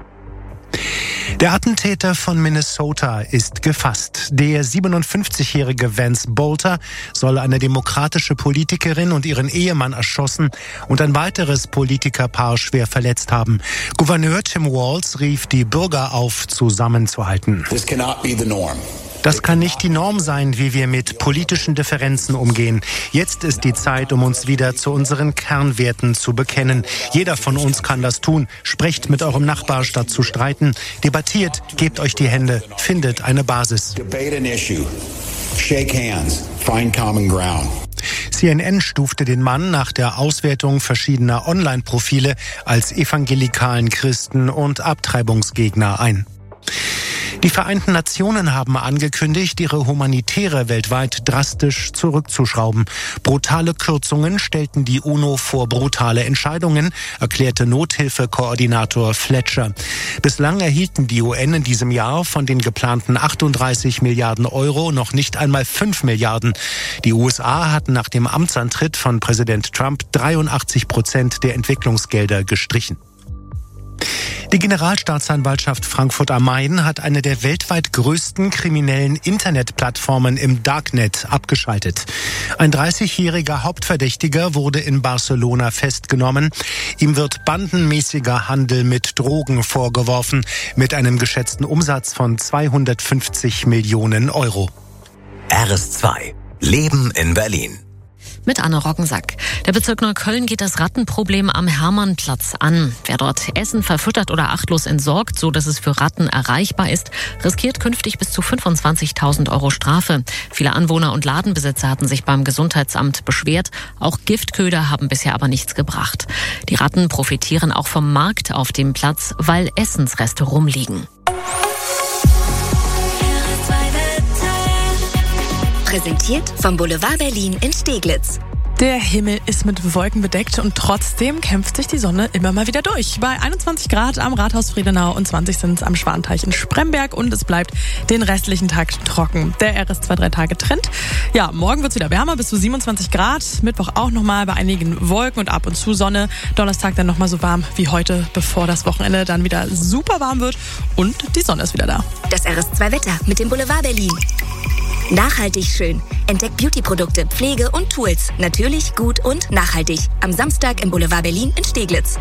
Der Attentäter von Minnesota ist gefasst. Der 57-jährige Vance Bolter soll eine demokratische Politikerin und ihren Ehemann erschossen und ein weiteres Politikerpaar schwer verletzt haben. Gouverneur Tim Walz rief die Bürger auf, zusammenzuhalten. This cannot be the norm. Das kann nicht die Norm sein, wie wir mit politischen Differenzen umgehen. Jetzt ist die Zeit, um uns wieder zu unseren Kernwerten zu bekennen. Jeder von uns kann das tun. Sprecht mit eurem Nachbar, statt zu streiten. Debattiert, gebt euch die Hände, findet eine Basis. Debate an issue. Shake hands. Find common ground. CNN stufte den Mann nach der Auswertung verschiedener Online-Profile als evangelikalen Christen und Abtreibungsgegner ein. Die Vereinten Nationen haben angekündigt, ihre Humanitäre weltweit drastisch zurückzuschrauben. Brutale Kürzungen stellten die UNO vor brutale Entscheidungen, erklärte Nothilfekoordinator Fletcher. Bislang erhielten die UN in diesem Jahr von den geplanten 38 Milliarden Euro noch nicht einmal 5 Milliarden. Die USA hatten nach dem Amtsantritt von Präsident Trump 83% der Entwicklungsgelder gestrichen. Die Generalstaatsanwaltschaft Frankfurt am Main hat eine der weltweit größten kriminellen Internetplattformen im Darknet abgeschaltet. Ein 30-jähriger Hauptverdächtiger wurde in Barcelona festgenommen. Ihm wird bandenmäßiger Handel mit Drogen vorgeworfen, mit einem geschätzten Umsatz von 250 Millionen Euro. RS2 Leben in Berlin. Mit Anne Roggensack. Der Bezirk Neukölln geht das Rattenproblem am Hermannplatz an. Wer dort Essen verfüttert oder achtlos entsorgt, so dass es für Ratten erreichbar ist, riskiert künftig bis zu 25.000 € Strafe. Viele Anwohner und Ladenbesitzer hatten sich beim Gesundheitsamt beschwert. Auch Giftköder haben bisher aber nichts gebracht. Die Ratten profitieren auch vom Markt auf dem Platz, weil Essensreste rumliegen. Präsentiert vom Boulevard Berlin in Steglitz. Der Himmel ist mit Wolken bedeckt und trotzdem kämpft sich die Sonne immer mal wieder durch. Bei 21 Grad am Rathaus Friedenau und 20 sind es am Schwanteich in Spremberg und es bleibt den restlichen Tag trocken. Der RS 2-3 Tage Trend. Ja, morgen wird es wieder wärmer, bis zu 27 Grad. Mittwoch auch nochmal bei einigen Wolken und ab und zu Sonne. Donnerstag dann nochmal so warm wie heute, bevor das Wochenende dann wieder super warm wird und die Sonne ist wieder da. Das RS 2 Wetter mit dem Boulevard Berlin. Nachhaltig schön. Entdeckt Beauty-Produkte, Pflege und Tools. Natürlich, gut und nachhaltig. Am Samstag im Boulevard Berlin in Steglitz.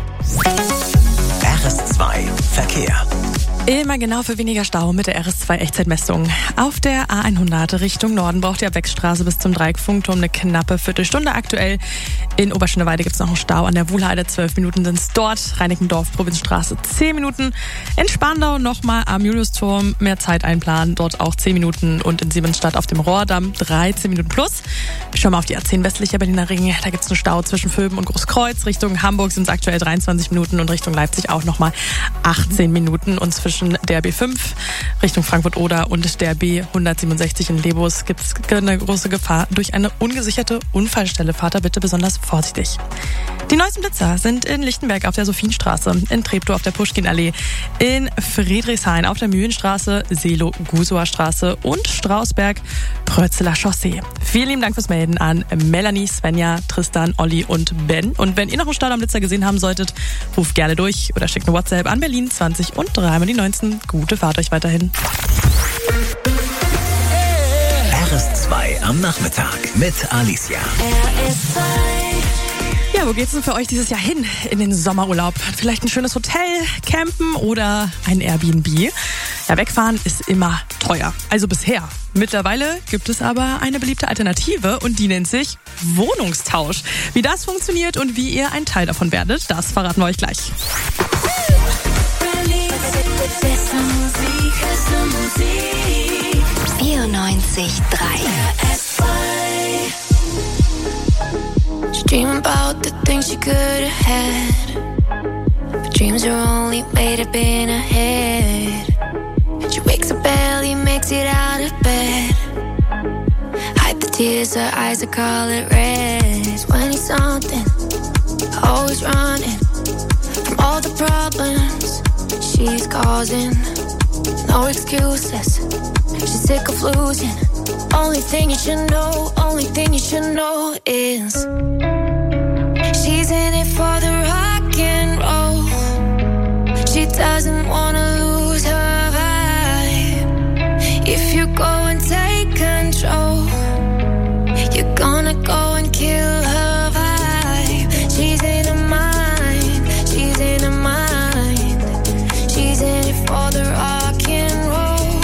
RS2 Verkehr. Immer genau für weniger Stau mit der RS2 Echtzeitmessung. Auf der A100 Richtung Norden braucht ihr ab Wechsstraße bis zum Dreieckfunkturm eine knappe Viertelstunde aktuell. In Oberschöneweide gibt es noch einen Stau an der Wuhlheide. 12 Minuten sind es dort. Reinickendorf, Provinzstraße 10 Minuten. In Spandau nochmal am Juliusturm mehr Zeit einplanen. Dort auch 10 Minuten. Und in Siemensstadt auf dem Rohrdamm 13 Minuten plus. Wir schauen mal auf die A10 westlicher Berliner Ring. Da gibt es einen Stau zwischen Vöben und Großkreuz. Richtung Hamburg sind es aktuell 23 Minuten und Richtung Leipzig auch nochmal 18 Minuten. Und zwischen der B5 Richtung Frankfurt-Oder und der B167 in Lebus gibt es eine große Gefahr durch eine ungesicherte Unfallstelle. Fahrt da bitte besonders vorsichtig. Die neuesten Blitzer sind in Lichtenberg auf der Sophienstraße, in Treptow auf der Puschkinallee, in Friedrichshain auf der Mühlenstraße, Seelow-Gusower Straße und Strausberg, Prötzeler Chaussee. Vielen lieben Dank fürs Melden an Melanie, Svenja, Tristan, Olli und Ben. Und wenn ihr noch einen Staudamm-Blitzer gesehen haben solltet, ruft gerne durch oder schickt eine WhatsApp an Berlin 20 und 3 mal die 19. Gute Fahrt euch weiterhin. RS2 am Nachmittag mit Alicia. Ja, wo geht's denn für euch dieses Jahr hin in den Sommerurlaub? Vielleicht ein schönes Hotel, campen oder ein Airbnb? Ja, wegfahren ist immer teuer. Also bisher. Mittlerweile gibt es aber eine beliebte Alternative und die nennt sich Wohnungstausch. Wie das funktioniert und wie ihr ein Teil davon werdet, das verraten wir euch gleich. Beste Musik, beste Musik. 94.3 Dreaming about the things you could have had, but dreams are only made up in her head. She wakes up early, makes it out of bed, hide the tears, her eyes are color red. When he's something, always running from all the problems she's causing. No excuses, she's sick of losing. Only thing you should know, only thing you should know is she's in it for the rock and roll. She doesn't wanna lose her vibe. If you go and take control, you're gonna go and kill her vibe. She's in her mind, she's in her mind. She's in it for the rock and roll.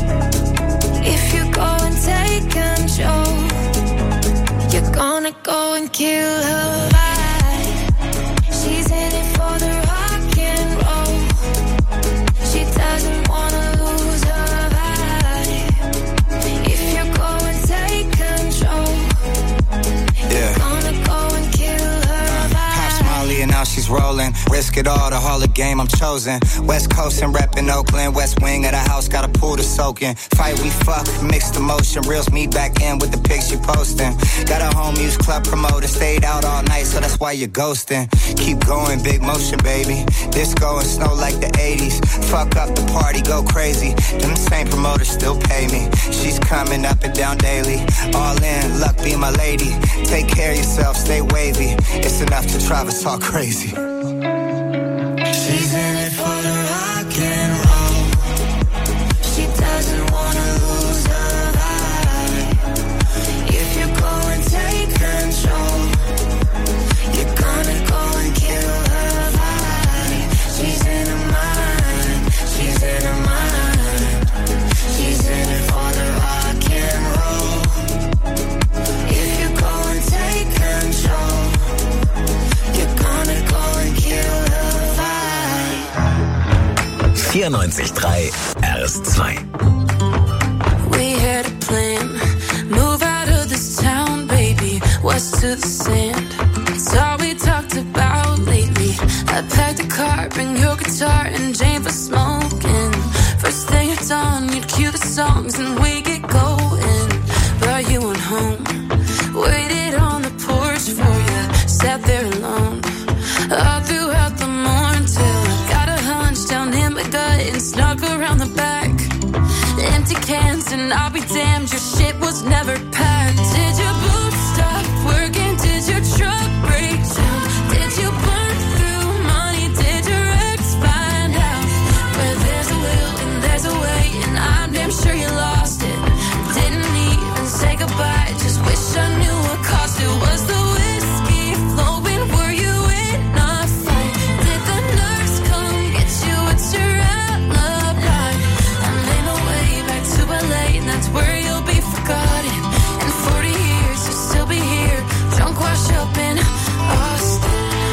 If you go and take control, you're gonna go and kill her vibe. She's in it for the rock and roll. She doesn't wanna lose her vibe. If you go and take control, you're gonna go and kill her vibe. Pop Molly and now she's rolling. Risk it all, the Harley game, I'm chosen. West Coast and reppin' Oakland. West wing of the house, got a pool to soak in. Fight, we fuck, mixed emotion. Reels me back in with the pics you posting. Got a home use club promoter. Stayed out all night, so that's why you're ghosting. Keep going, big motion, baby. Disco and snow like the 80s. Fuck up the party, go crazy. Them same promoters still pay me. She's coming up and down daily. All in, luck be my lady. Take care of yourself, stay wavy. It's enough to drive us all crazy. She's in it for the rock and roll. She doesn't wanna lose her vibe. If you go and take control, you're gonna go and kill her vibe. She's in her mind, she's in her mind. She's in it for the rock and roll. If you go and take 94.3 RS2. We had a plan, move out of this town, baby, west to the sand. It's all we talked about lately. I packed the car, bring your guitar and Jane for smoking. First thing it's on, you'd cue the songs and we get going. But you went home, waited on the porch for you, sat there alone. All throughout the morning till I got a hunch down in my gut and snuck around the back. Empty cans and I'll be damned, your shit was never packed. Did your boots stop working? Did your truck break down? Did you burn through money? Did your ex find out? Where there's a will and there's a way, and I'm damn sure you lost it. Didn't even say goodbye, just wish I knew what cost it. Was the whiskey flowing? Were you in a fight? Did the nurse come get you? What's your alibi? I'm in a way back to LA, and that's where you'll be forgotten. In 40 years you'll still be here, drunk, wash up in Austin.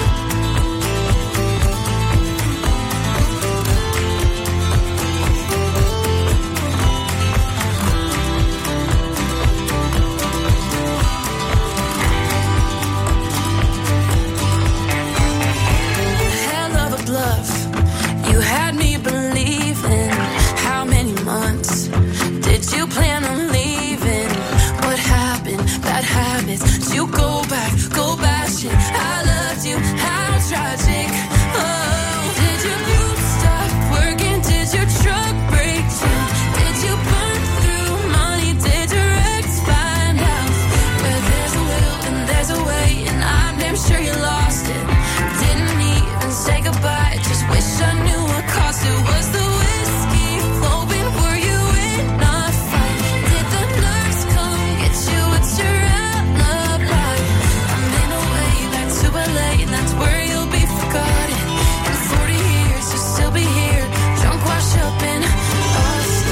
Hell of a bluff, you had me believing. How many months did you plan on leaving? What happened? Bad habits. Did you go back shit? I loved you, how tragic. Oh, did your boots stop working? Did your truck break down? Did you burn through money? Did your ex find out? Where there's a will and there's a way, and I'm damn sure you lost it. Didn't even say goodbye, just wish I knew what cost it. Was the whiskey flowing? Were you in a fight? Did the nurse come get you? What's your alibi? I'm in a way back to LA, and that's where you'll be forgotten. In 40 years you'll still be here, drunk, wash up in Austin.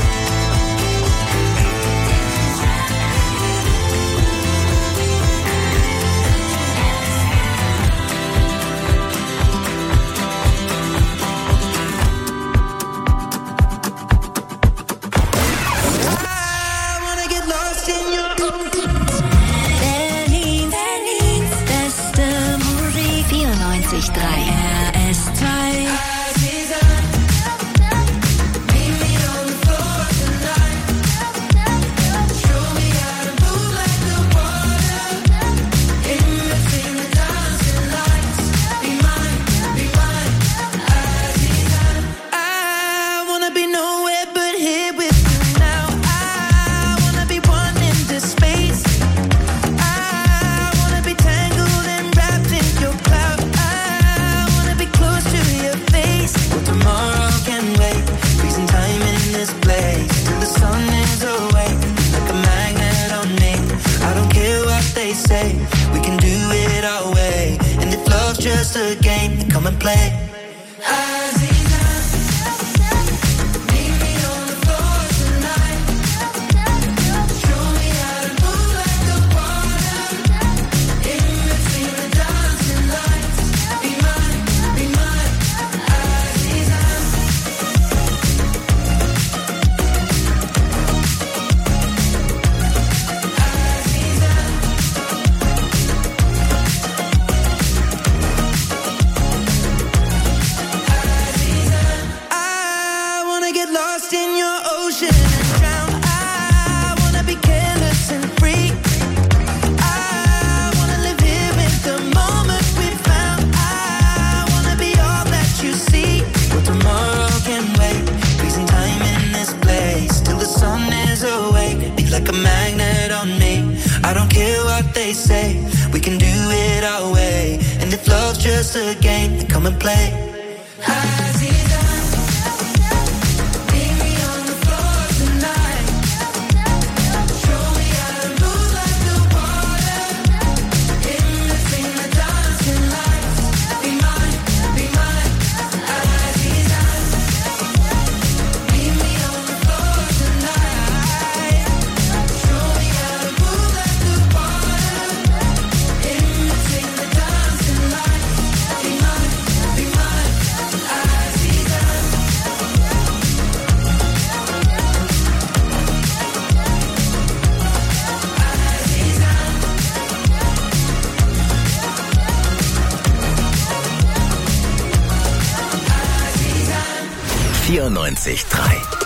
I wanna get lost in your Berlins beste Musik 94.3 RS2. I wanna be nowhere but here with you now. I wanna be one in the space. I wanna be tangled and wrapped in your cloud. I wanna be close to your face. Well, tomorrow can wait. Freezing time in this place till the sun is awake. Like a magnet on me. I don't care what they say. We can do it our way. And if love's just a game, then come and play. I wanna get lost in your ocean and drown. I wanna be careless and free. I wanna live here in the moment we found. I wanna be all that you see. Well, tomorrow can wait. Freezing time in this place till the sun is awake. Be like a magnet on me. I don't care what they say. We can do it our way. And if love's just a game, then come and play. 94.3.